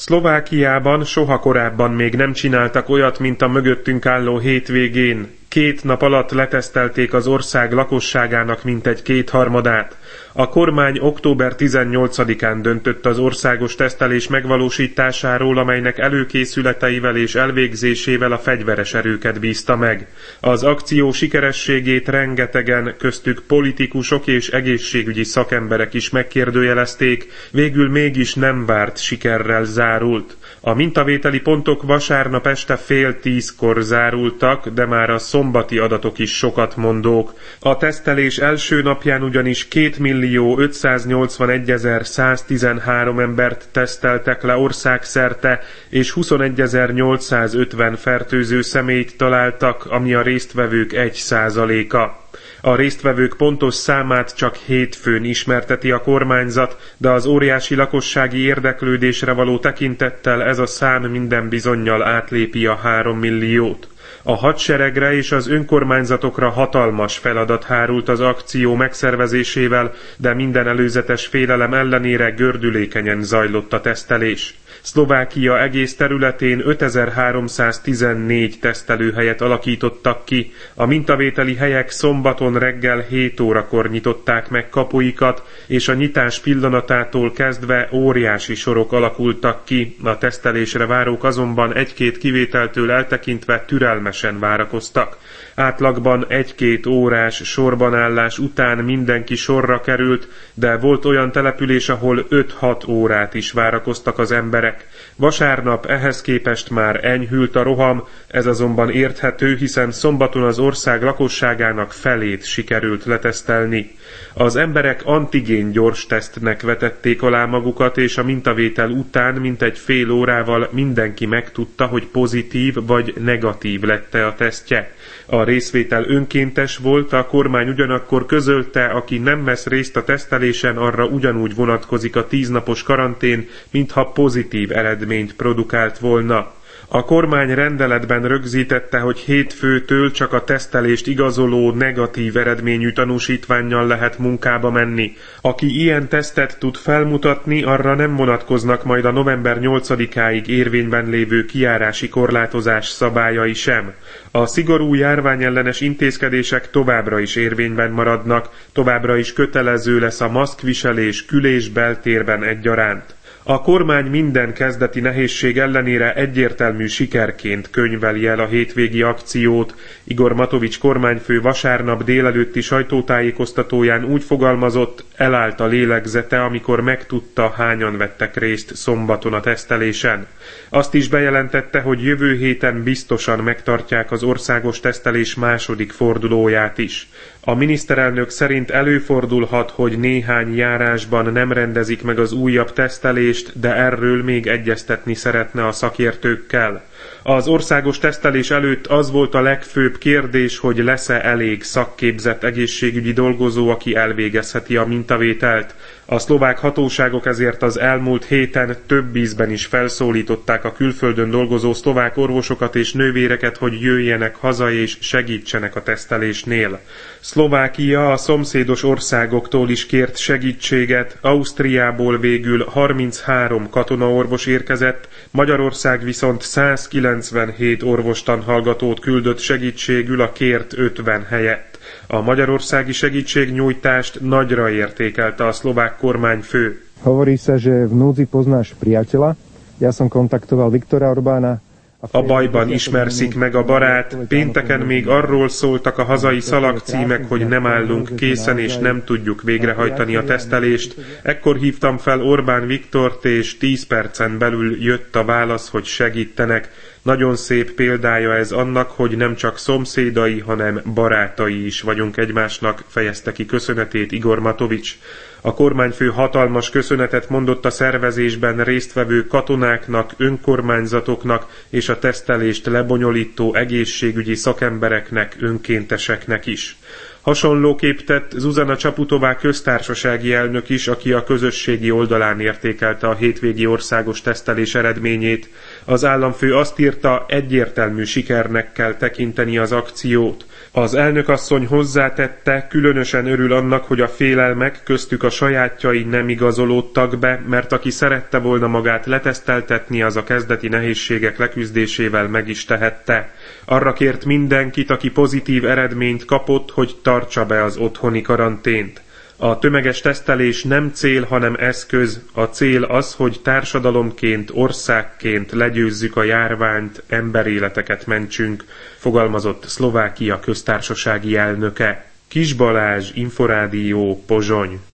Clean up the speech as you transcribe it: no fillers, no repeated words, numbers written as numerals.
Szlovákiában soha korábban még nem csináltak olyat, mint a mögöttünk álló hétvégén. 2 nap alatt letesztelték az ország lakosságának mintegy 2/3-át. A kormány október 18-án döntött az országos tesztelés megvalósításáról, amelynek előkészületeivel és elvégzésével a fegyveres erőket bízta meg. Az akció sikerességét rengetegen, köztük politikusok és egészségügyi szakemberek is megkérdőjelezték, végül mégis nem várt sikerrel zárult. A mintavételi pontok vasárnap este 9:30-kor zárultak, de már a szombati adatok is sokat mondók. A tesztelés első napján ugyanis 2.581.113 embert teszteltek le országszerte, és 21.850 fertőző személyt találtak, ami a résztvevők 1%-a. A résztvevők pontos számát csak hétfőn ismerteti a kormányzat, de az óriási lakossági érdeklődésre való tekintettel ez a szám minden bizonnyal átlépi a 3 milliót. A hadseregre és az önkormányzatokra hatalmas feladat hárult az akció megszervezésével, de minden előzetes félelem ellenére gördülékenyen zajlott a tesztelés. Szlovákia egész területén 5314 tesztelőhelyet alakítottak ki. A mintavételi helyek szombaton reggel 7 órakor nyitották meg kapuikat, és a nyitás pillanatától kezdve óriási sorok alakultak ki. A tesztelésre várók azonban 1-2 kivételtől eltekintve türelmesen várakoztak. Átlagban 1-2 órás sorbanállás után mindenki sorra került, de volt olyan település, ahol 5-6 órát is várakoztak az emberek. Vasárnap ehhez képest már enyhült a roham, ez azonban érthető, hiszen szombaton az ország lakosságának felét sikerült letesztelni. Az emberek antigén gyors tesztnek vetették alá magukat, és a mintavétel után mintegy fél órával mindenki megtudta, hogy pozitív vagy negatív lett-e a tesztje. A részvétel önkéntes volt, a kormány ugyanakkor közölte, aki nem vesz részt a tesztelésen, arra ugyanúgy vonatkozik a 10 napos karantén, mintha pozitív eredményt produkált volna. A kormány rendeletben rögzítette, hogy hétfőtől csak a tesztelést igazoló negatív eredményű tanúsítvánnyal lehet munkába menni. Aki ilyen tesztet tud felmutatni, arra nem vonatkoznak majd a november 8-áig érvényben lévő kijárási korlátozás szabályai sem. A szigorú járványellenes intézkedések továbbra is érvényben maradnak, továbbra is kötelező lesz a maszkviselés kül- és beltérben egyaránt. A kormány minden kezdeti nehézség ellenére egyértelmű sikerként könyveli el a hétvégi akciót. Igor Matovics kormányfő vasárnap délelőtti sajtótájékoztatóján úgy fogalmazott, elállt a lélegzete, amikor megtudta, hányan vettek részt szombaton a tesztelésen. Azt is bejelentette, hogy jövő héten biztosan megtartják az országos tesztelés második fordulóját is. A miniszterelnök szerint előfordulhat, hogy néhány járásban nem rendezik meg az újabb tesztelést, de erről még egyeztetni szeretne a szakértőkkel. Az országos tesztelés előtt az volt a legfőbb kérdés, hogy lesz-e elég szakképzett egészségügyi dolgozó, aki elvégezheti a mintavételt. A szlovák hatóságok ezért az elmúlt héten több ízben is felszólították a külföldön dolgozó szlovák orvosokat és nővéreket, hogy jöjjenek haza és segítsenek a tesztelésnél. Szlovákia a szomszédos országoktól is kért segítséget, Ausztriából végül 33 katonaorvos érkezett, Magyarország viszont 197 orvostanhallgatót küldött segítségül a kért 50 helyett. A magyarországi segítségnyújtást nagyra értékelte a szlovák kormányfő. Hovorí sa, že v núdzi poznáš priateľa. Ja som kontaktoval Viktora Orbána. A bajban ismerszik meg a barát. Pénteken még arról szóltak a hazai szalagcímek, hogy nem állunk készen és nem tudjuk végrehajtani a tesztelést. Ekkor hívtam fel Orbán Viktort, és 10 percen belül jött a válasz, hogy segítenek. Nagyon szép példája ez annak, hogy nem csak szomszédai, hanem barátai is vagyunk egymásnak, fejezte ki köszönetét Igor Matovics. A kormányfő hatalmas köszönetet mondott a szervezésben résztvevő katonáknak, önkormányzatoknak és a tesztelést lebonyolító egészségügyi szakembereknek, önkénteseknek is. Hasonlóképp tett Zuzana Csaputová köztársasági elnök is, aki a közösségi oldalán értékelte a hétvégi országos tesztelés eredményét. Az államfő azt írta, egyértelmű sikernek kell tekinteni az akciót. Az elnökasszony hozzátette, különösen örül annak, hogy a félelmek, köztük a sajátjai nem igazolódtak be, mert aki szerette volna magát leteszteltetni, az a kezdeti nehézségek leküzdésével meg is tehette. Arra kért mindenkit, aki pozitív eredményt kapott, hogy tartsa be az otthoni karantént. A tömeges tesztelés nem cél, hanem eszköz. A cél az, hogy társadalomként, országként legyőzzük a járványt, emberéleteket mentsünk, fogalmazott Szlovákia köztársasági elnöke. Kis Balázs, Inforádió, Pozsony.